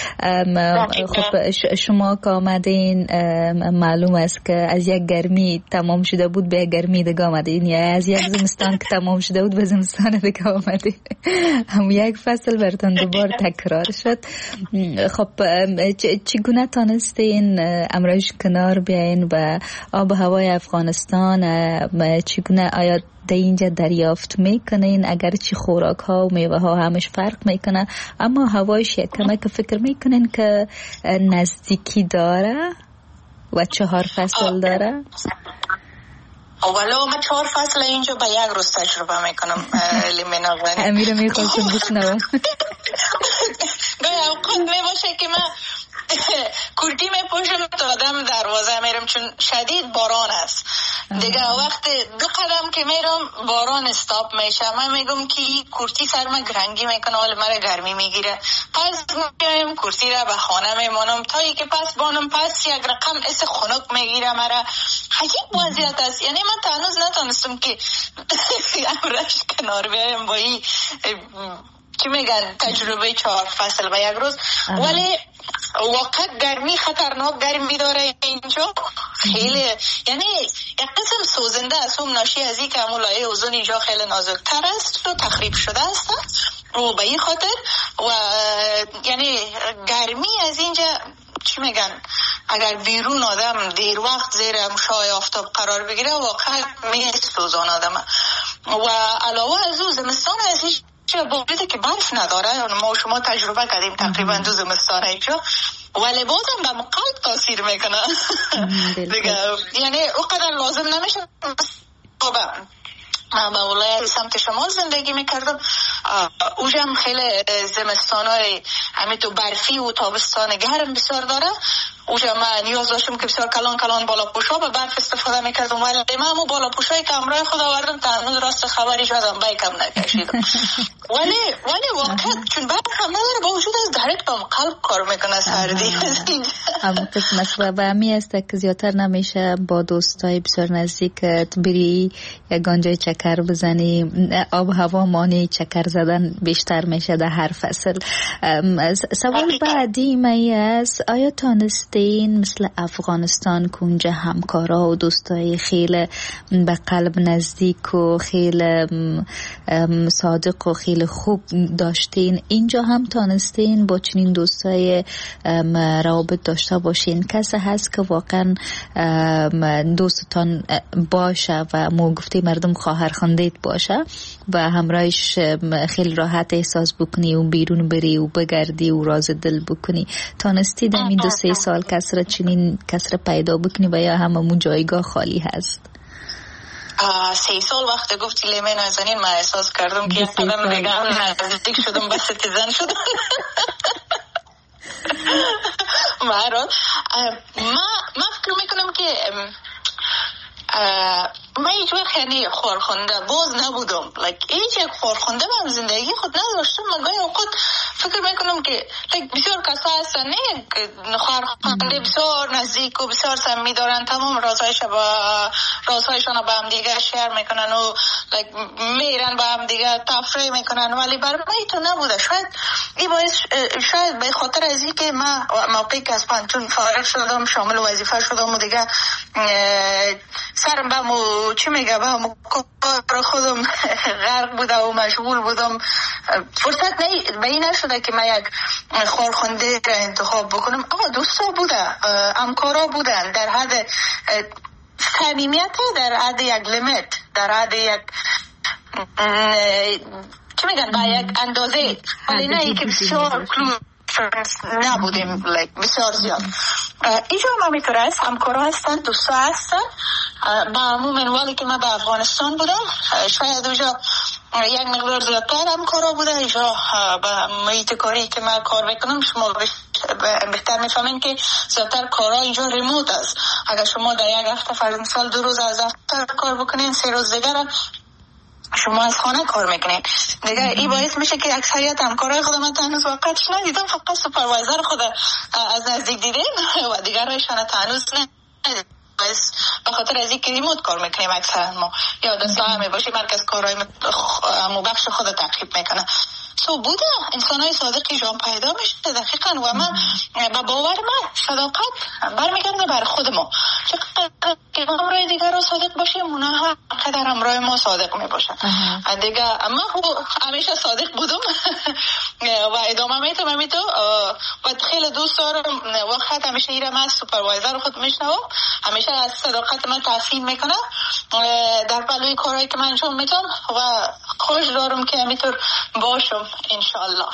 خب شما که آمدین معلوم است که از یک گرمی تمام شده بود به گرمی دیگه آمدین، یا از یک زمستان که تمام شده بود به زمستان دیگه آمدین. هم یک فصل براتون دوبار تکرار شد. خب چگونه تانستین امروز کنار بیاین و آب و هوای افغانستان چگونه آیا در اینجا دریافت میکنین؟ اگر چی خوراک ها و میوه ها همش فرق میکنه اما هوایش کمه که فکر میکنین که نزدیکی داره و 4 فصل داره؟ ولو من 4 فصل اینجا به یک روز تجربه میکنم. لیمناوانی امیره میخواستم بشنوم. گاهی اوقات میباشه که من کورتی میپوشم تا آدم دروازه میرم چون شدید باران است دیگه. وقت 2 قدم که میرم باران استاپ میشه، من میگم که کورتی سر من گرنگی میکنه، حال مرا گرمی میگیره، پس میگم کورتی را به خانه میمانم تا ای که پس بانم پس یک رقم اس خنک میگیره مرا. عجیب وضعیت است. یعنی من تا هنوز نتونستم که امرش کنار بیایم با این چی میگن تجربه 4 فصل و یک روز. ولی واقعا گرمی خطرناک گرمی داره اینجا خیلی، یعنی یک قسم سوزنده است. هم ناشی از این که لایه اوزون اینجا خیلی نازکتر است و تخریب شده است و به این خاطر و یعنی گرمی از اینجا چی میگن اگر بیرون آدم دیر وقت زیر مشعاع آفتاب قرار بگیره واقعا میسوزان آدم. و علاوه از او زمستان از چه بوده که برف نداره، ما شما تجربه کردیم تقریبا 2 زمستان اینجا، ولی بازم به قلب تاثیر میکنه دیگه. یعنی اونقدر لازم نمیشه. من به ولایت سمت شمال زندگی میکردم، اونجا هم خیلی زمستان های همین تو برفی و تابستان گرم بسیار داره. اونجا من نیاز داشتم که بسیار کلان بالا پوشا به برف استفاده میکردم، ولی من همون بالا پوشایی که همراه خود آوردم تا هنوز راست خبری شدم بیکم نکشیدم. ولی واقعا چون برف هم نداره با وجود از دایرکت هم قلب کار میکنه سردی. همون قسمت و همی است که زیادتر نمیشه با دوستای بسیار نزدیکت بری یگانجای چکر بزنی. آب هوا مانع چکر زدن بیشتر میشه در هر فصل. سوال بعدی می است آیا تانستین مثل افغانستان که اونجا همکارا و دوستای خیلی به قلب نزدیک و خیلی صادق و خیلی خوب داشتین، اینجا هم تانستین با چنین دوستای روابط داشته باشین؟ کسی هست که واقعا دوستتان باشه و مو گفتی مردم خواهر خواندید باشه و همراهش خیلی راحت احساس بکنی و بیرون بری و بگردی و راز دل بکنی؟ تانستی در این 2-3 سال کسر پیدا بکنی و یا هممون جایگاه خالی هست؟ 3 سال وقت گفتی لیمه نازنین من احساس کردم که قدم دیگه هم نزدیک شدم به سیتیزن شدم. من فکر میکنم که من هیچ وقت یعنی خورخونده باز نبودم. هیچ یک خورخونده من زندگی خود نداشتم. من گاهی اوقات فکر میکنم که بسیار کسا هستن خورخونده بسیار نزدیک و بسیار صمیمی دارن، تمام رازهایشان با هم دیگه شیر میکنن و میرن با هم دیگه تفریح میکنن، ولی برای من تو نبوده. شاید این باعث شاید به خاطر از این که من موقعی که از پانتون فارغ شدم شامل وظیفه شدم و دیگه سرم به مو چی میگه به مو کار خودم غرق بوده و مشغول بودم، فرصت به این نشده که من یک خورخنده را انتخاب بکنم. اما دوستا بوده، همکارا بودن در حد صمیمیت، در حد یک لیمیت، در حد یک چی میگن با یک اندازه، ولی نه ای که بسیار نبودیم بسیار زیاد. اینجا هم همینطور است، همکارا هستن، دوستا هستن. با عموم ولی که من به افغانستان بودم شاید اونجا یک مقدار زیادتر همکارا بوده. اینجا به محیط کاری که من کار میکنم شما بهتر میفهمین که زیادتر کارا اینجا ریموت است. اگر شما در یک هفته فرض مثال 2 روز از دفتر کار بکنین، 3 روز دیگر شما از خانه کار میکنین دیگه. این باعث میشه که اکثریت همکارای خودم هنوز واقعتش ندیدم، فقط سوپروایزر خود از نزدیک دیدیم و دیگرایشان هنوز ندیدم. به خاطر از اینکه ریموت کار میکنیم اکثرا ما، یا دستا همه باشه مرکز کارهای بخش خود تعقیب میکنه. بوده انسانای صادقی جان پیدا میشه دقیقا. و من با باور من صداقت برمیگرده بر خود ما. چقدر که همراه دیگر رو صادق باشیم اونها قدر همراه ما صادق میباشن دیگه. اما همیشه صادق بودم و ادامه میتونم همینطور. و خیلی دوست دارم وقت همیشه ایرم از سوپروایزر خود میشنوم، همیشه از صداقت من تحسین میکنه در پلوی کارهایی که من انجام میتونم و خوش دارم که همینطور باشم انشالله.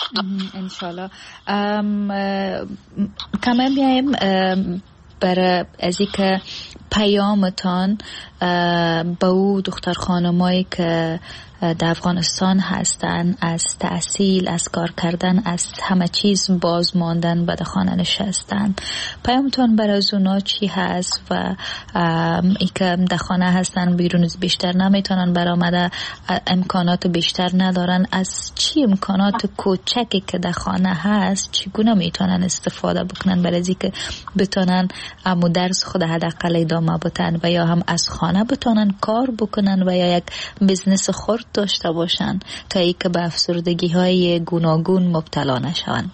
کمان بیایم برای از اینکه پیامتان به او دختر خانمایی که در افغانستان هستن، از تحصیل، از کار کردن، از همه چیز باز ماندن به خانه نشستن، پیامتان برای اونا چی هست؟ و ای که در خانه هستن بیرون بیشتر نمیتونن برآمده، امکانات بیشتر ندارن، از چی امکانات کوچکی که در خانه هست چگونه میتونن استفاده بکنن برای اینکه بتونن امو درس خود حداقل ادامه بدن و یا هم از خانه بتونن کار بکنن و یا یک بزنس خرد داشته باشن تا ای که به افسردگی های گوناگون مبتلا نشون.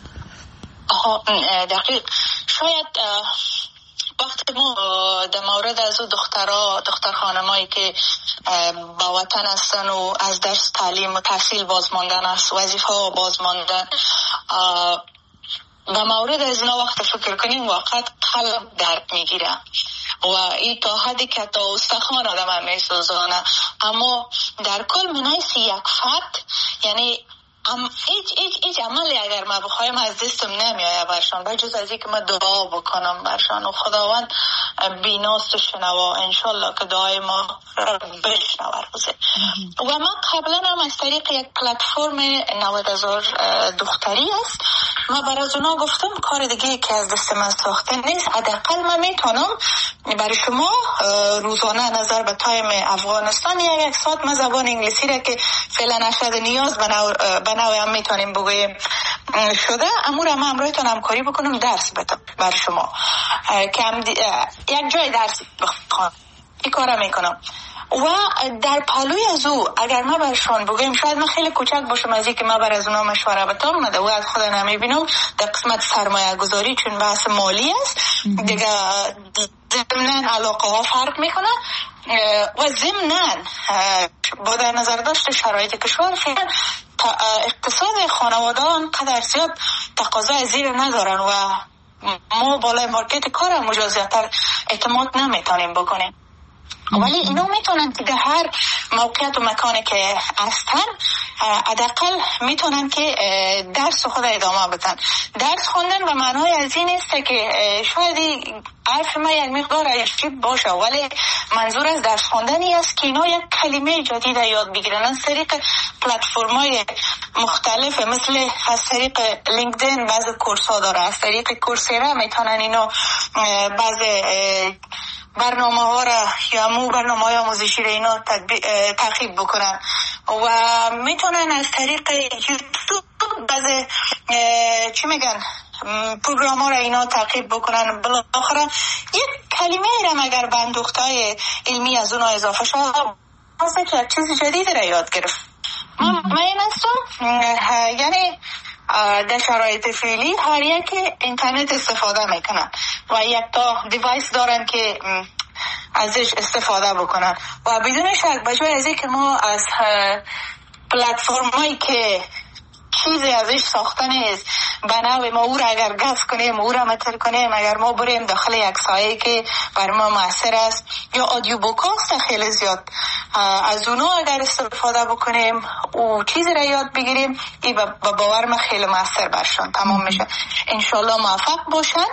دقیق. شاید وقتی ما در مورد از دختر خانمایی که با وطن هستن و از درس تعلیم و تحصیل باز ماندن، از وظیفه ها باز ماندن، در مورد از اینا وقت فکر کنیم واقعا قلب درد میگیره و این تا حدی که تا استخوان آدم میسوزانه. اما در کل منایسی یک فرد، یعنی هیچ عملی اگر ما بخوایم از دستم نمیایه برشان بجز از اینکه من دعا بکنم برشان و خداوند بیناست و شنوا انشالله که دعای ما بشنوه روزه. و من قبلا هم از طریق یک پلتفرم 90,000 دختری است، من برای اونا گفتم کار دیگه که از دست من ساخته نیست، حداقل من میتونم برای شما روزانه نظر به تایم افغانستان یک ساعت من زبان انگلیسی را که فعلا نشد نیاز به نوع هم میتونیم بگویم شده، امور هم همراهتون همکاری بکنم درس بدم برای شما که یک جای درس بخوام. این کار میکنم و در پلوی از او اگر ما برشان بگویم، شاید من خیلی کوچک باشم از اینکه ما بر از اونا مشوره بدم، من دو از خود نمیبینم در قسمت سرمایه گذاری چون بحث مالی است دیگه، ضمناً علاقه ها فرق میکنه و ضمناً با در نظر داشت شرایط کشور فعلا اقتصاد خانواده انقدر زیاد تقاضای زیر ندارن و ما بالای مارکت کار هم مجازیتر اعتماد نمیتونیم بکنیم. ولی اینا میتونن که در هر موقعیت و مکانی که هستن حداقل میتونن که درس خود ادامه بدن. درس خوندن و معنای از این است که شاید حرف ما یک مقدار عجیب باشه ولی منظور از درس خوندنی است که اینا یک کلمه جدید یاد بگیرن از طریق پلتفرم‌های مختلف مثل از طریق لینکدین بعضی کورس ها داره، از طریق کورسیرا میتونن اینو بعضی برنامه ها را یا برنامه های آموزشی را اینا تعقیب بکنن و میتونن از طریق یوتیوب بعضی چی میگن پروگرام ها را اینا تعقیب بکنن. بالاخره یک کلمه را اگر به اندوختهای علمی از اونها اضافه شد واسه که چیز جدید را یاد گرفت. من این هستم یعنی در شرایط فعلی هر یک اینترنت استفاده میکنن و یک تا دیوایس دارن که ازش استفاده بکنن و بدون شک بجای از اینکه ما از پلتفرمایی که چیزی ازش ساخته نیست بنابرای ما او را اگر گفت کنیم او را مطل کنیم، اگر ما بریم داخل یک سایه که بر ما مؤثر است یا آدیو بوکاست خیلی زیاد از اونو اگر استفاده بکنیم و چیزی را یاد بگیریم این با باور ما خیلی مؤثر برشان تمام میشه. انشالله موفق باشن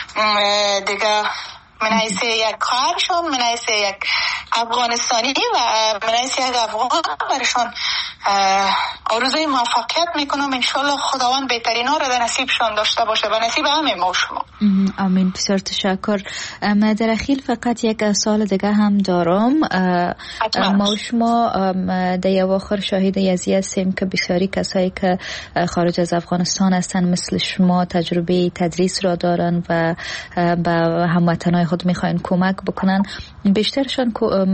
دیگه. من حیث یک خواهرشون، من حیث یک افغانستانی و من حیث یک افغان برشان آرزوی موفقیت میکنم. انشالله خداوند بهترین ها را در نصیبشان داشته باشه و نصیب همه ما شما. آمین. بسیار تشکر. در اخیل فقط یک سال دیگه هم دارم. ما شما در اواخر شاهد یزی هستیم که بسیاری کسایی که خارج از افغانستان هستن مثل شما تجربه تدریس را دارن و به هموطنای خود میخواین کمک بکنن. بیشترشان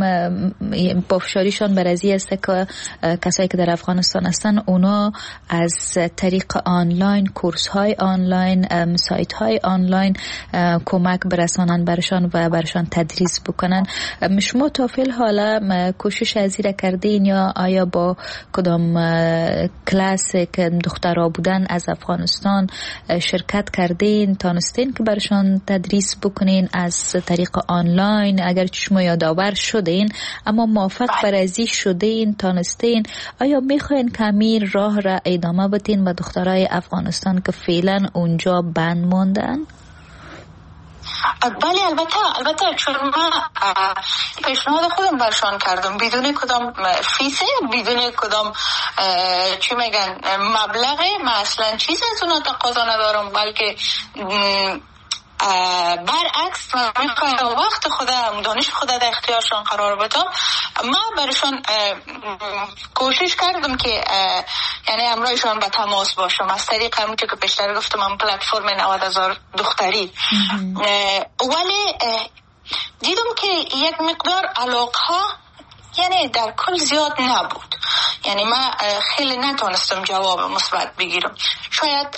پافشاریشان بر ازی است که کسایی که در افغانستان هستن اونا از طریق آنلاین، کورس های آنلاین، سایت های آنلاین کمک برسانن برشان و برشان تدریس بکنن. شما تا فیل حالا کوشش ازی را کردین یا آیا با کدام کلاس که دخترها بودن از افغانستان شرکت کردین، تانستین که برشان تدریس بکنین از طریق آنلاین؟ اگر شما یادآور شدین اما موفق بر ازی شدین، تانستین، آیا میخواین کمی راه را ادامه بدین با دخترای افغانستان که فعلا اونجا بند موندن؟ بله البته چون من پیشنهاد خودم برشان کردم بدون کدام فیسه، بدون کدام چی میگن مبلغه، من اصلا چیز از اونا تقاضا ندارم، بلکه برعکس من میخوایم وقت خودم، دانش خودم در اختیارشان قرار بدم. من برشان کوشش کردم که یعنی همراهشان به تماس باشم از طریق همون که پیشتر گفتم من پلتفرم 90,000 دختری. ولی دیدم که یک مقدار علاقه یعنی در کل زیاد نبود، یعنی من خیلی نتونستم جواب مثبت بگیرم. شاید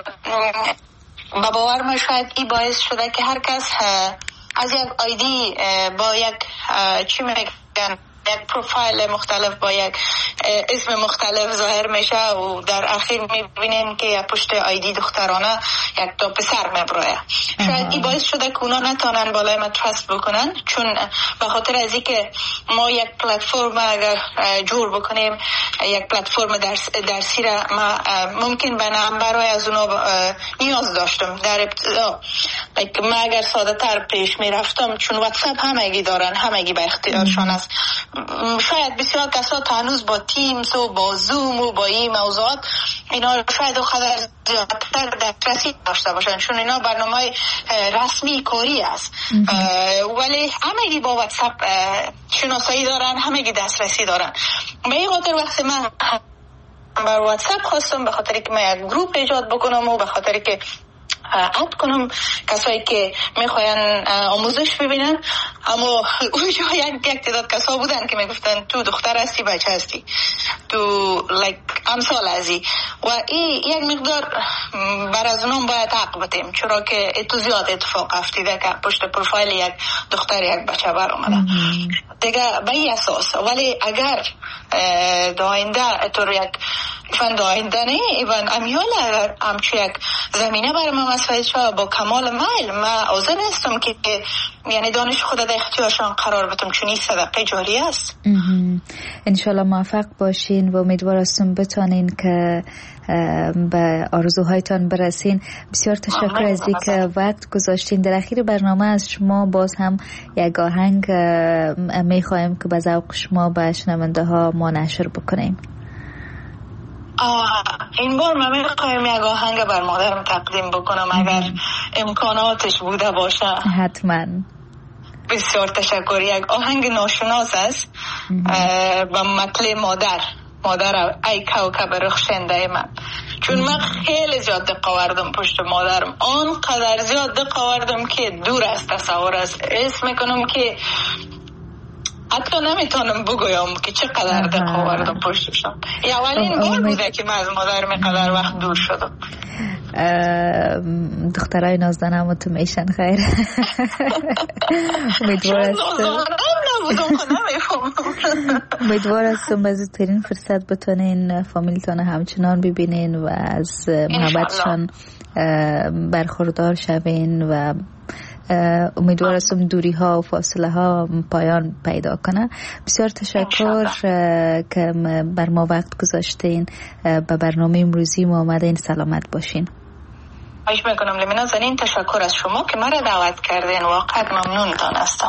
با باور ما شاید این باعث شده که هر کس از یک آیدی با یک چی میگن یک پروفایل مختلف با یک اسم مختلف ظاهر میشه و در اخیر میبینیم که پشت آیدی دخترانه یک تا پسر میبروه. شاید این باعث شده که اونا نتونن بالای ما ترست بکنن، چون به خاطر از اینکه ما یک پلتفرم اگر جور بکنیم، یک پلتفرم درسی را ما ممکن به نمبر از اونا نیاز داشتم در ابتدا. من اگر ساده تر پیش میرفتم، چون واتساپ همگی دارن، همگی به اختیارشان است، شاید بسیار کسا تا هنوز با تیمز و با زوم و با این موضوعات اینا شاید خودر زیادتر دسترسی داشته باشن، چون اینا برنامه رسمی کاری است. ولی همگی با واتساپ شناسایی دارن، همگی دسترسی دارن. به این خاطر وقتی من بر واتساپ خواستم، به خاطر که من یک گروپ ایجاد بکنم و به خاطر که اد کنم کسایی که میخواین آموزش ببینن، اما اونجا یک تعداد کسا بودن که میگفتن تو دختر هستی، بچه هستی، تو امثال ازی و این یک مقدار بر از اونم باید حق بدیم، چرا که اتو زیاد اتفاق افتیده که پشت پروفایل یک دختر یک بچه بر آمده دیگه به این اساس. ولی اگر داینده اتور یک فن داینده نه ایوان امیال اگر همچو یک زمینه برای ما مسئله شا با کمال میل من حاضر هستم که یعنی دانش خود در اختیارشان قرار بدم، چون این صدقه جاری است. انشالله موفق باشین و امیدوار هستم بتانین که به آرزوهایتان برسین. بسیار تشکر از اینکه وقت گذاشتین. در اخیر برنامه از شما باز هم یک آهنگ میخوایم که به ذوق شما به شنونده ها ما نشر بکنیم. این بار من میخوایم یک آهنگ بر مادرم تقدیم بکنم اگر امکاناتش بوده باشه. حتما. بسیار تشکر. یک آهنگ ناشناس است با مطلع مادر ای کوکب رخشنده من، چون من خیلی زیاد دقت آوردم پشت مادرم، آنقدر زیاد دقت آوردم که دور از تصور است. اسم میکنم که حتی نمیتونم بگویم که چقدر دقت آوردم پشتشم. اولین بار بوده که من از مادر میقدر وقت دور شدم. دخترای نازدانم تو میشن خیر. امیدوار هستم به زودترین فرصت بتونین فامیلتان همچنان ببینین و از محبتشان برخوردار شوین و امیدوار هستم دوری ها و فاصله ها پایان پیدا کنه. بسیار تشکر که بر ما وقت گذاشتین. به برنامه امروزی ما آمدین. سلامت باشین. خواهش میکنم لمینا زنین. تشکر از شما که مرا دعوت کردین. واقعا ممنونتان هستم.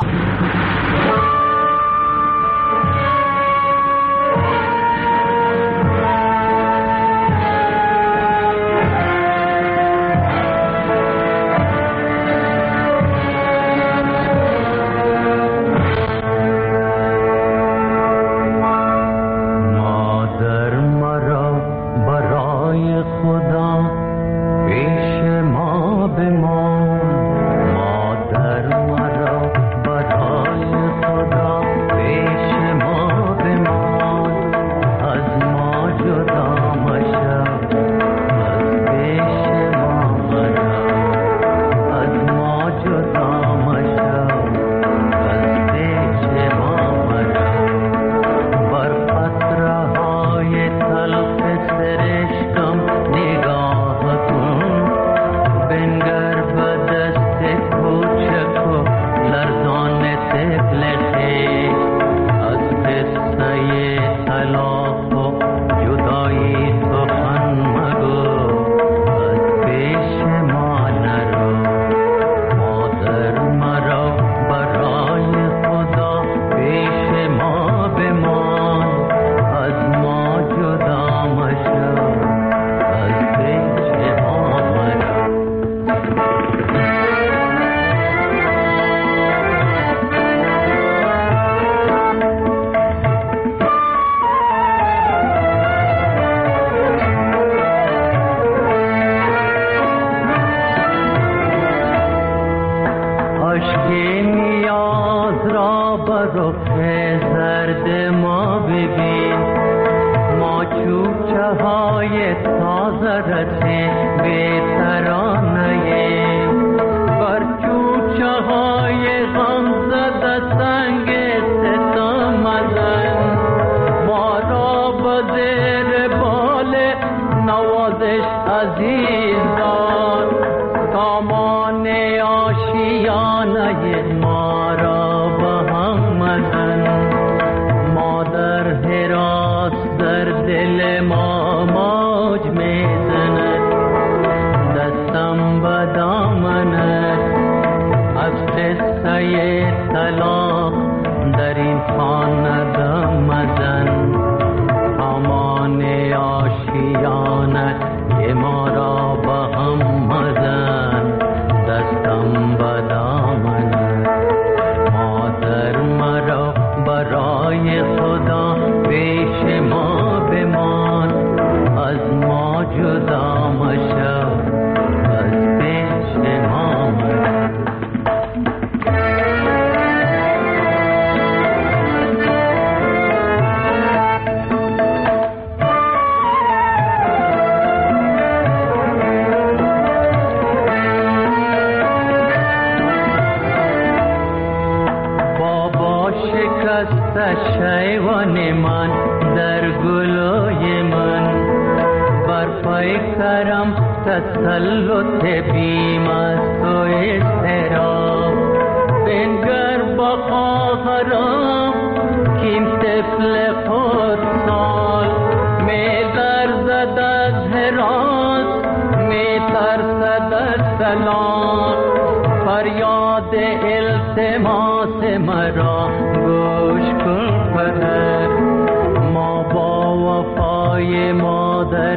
ما با وفای مادر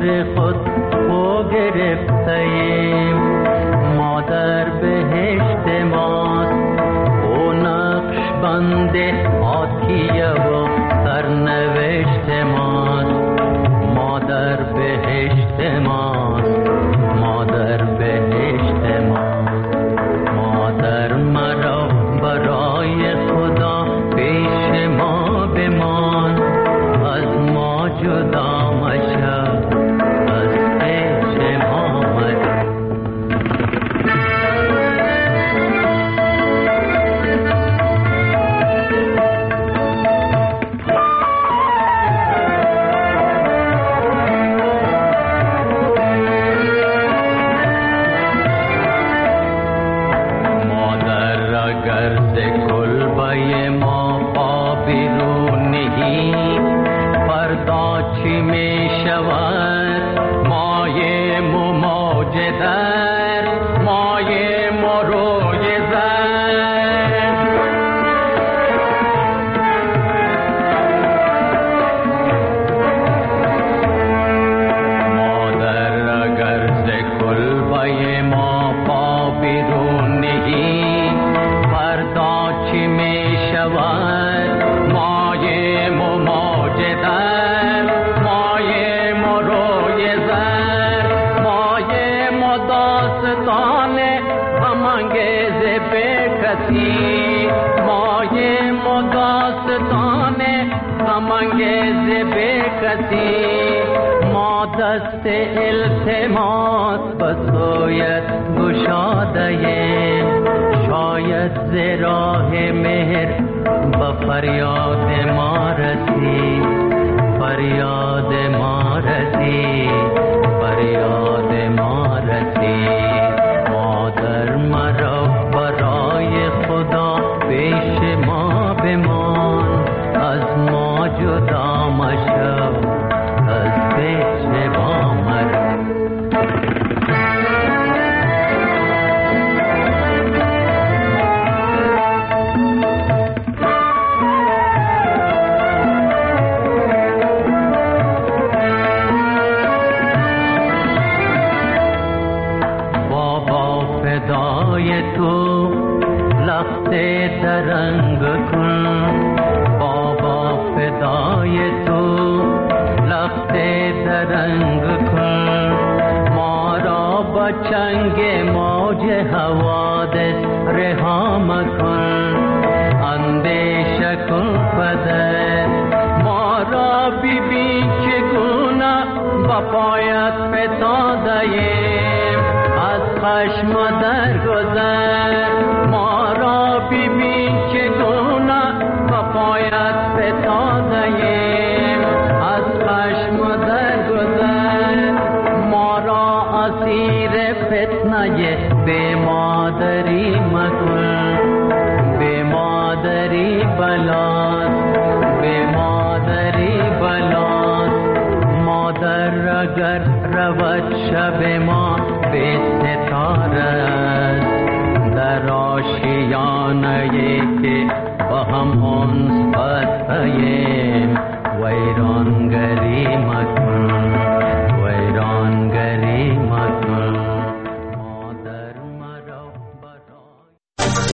ز کلبه ما پا بیرون نهی فردا چی می شود مایم و موج در مایم و روی زر مادر اگر ز کلبه ما پا بیرون نهی فردا چی می شود مایم و موج در مایم و روی زر مایم و داستان غمانگیز بے کسی مایم و داستان غمانگیز بے کسی ما دست التماس بسویت گشاده شاید ز راه مهر با فریاد ما رسی فریاد ما رسی فریاد ما رسی مادر مرا برای خدا پیش ما بمان از ما جدا مشو از پیش ما مرا تو لخت درنگ کن بابا فدای تو لخت درنگ کن ما را با چنگ موج حوادث رها مکن اندیشه کن پدر ما را ببین چگونه با پایت فتاده‌ایم از خشم درگذر ما را ببین چگونه با پایت فتاده‌ایم از خشم درگذر ما را اسیر فتنه بی مادری مکن بی مادری بلاست بی مادری بلاست مادر اگر رود شب ما به ستاره در آشیانه که با هم انس بستیم ویرانگری مکن